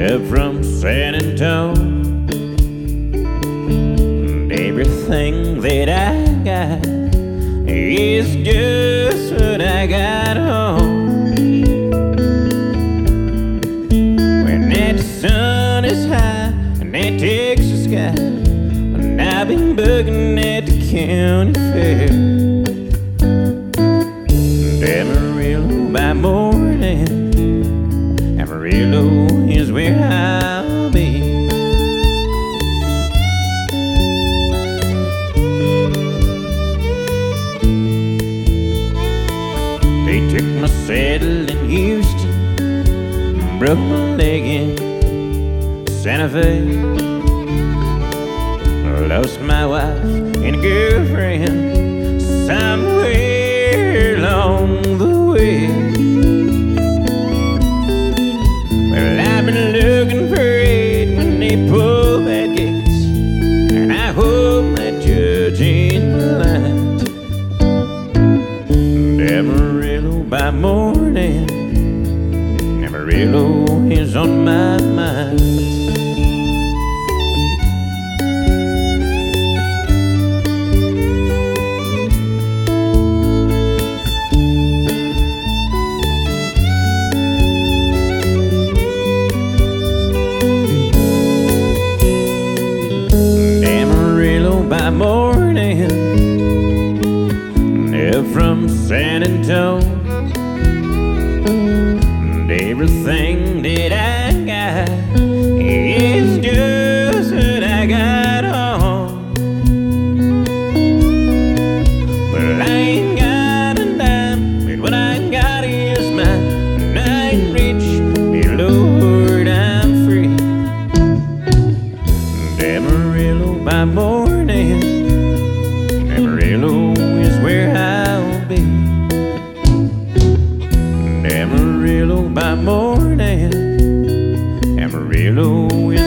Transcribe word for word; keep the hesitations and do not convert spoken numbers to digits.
up from San Antonio. And everything that I got is just what I got home. When that sun is high and that Texas sky, and I've been bugging at the county fair. And Amarillo by morning, Amarillo is where I'll be. They took my saddle in Houston, broke my leg in Santa Fe. Lost my wife and girlfriend somewhere along the way. Well, I've been looking for it when they pull that gates, and I hope that judge ain't blind. And Amarillo by morning, Amarillo is on my mind. By morning, up from San Antonio, and everything that I got is just what I got on. But I ain't got a dime, but what I got is mine. And I ain't rich, dear Lord, I'm free. And Amarillo by morning, Amarillo is where I'll be. And Amarillo by morning, Amarillo is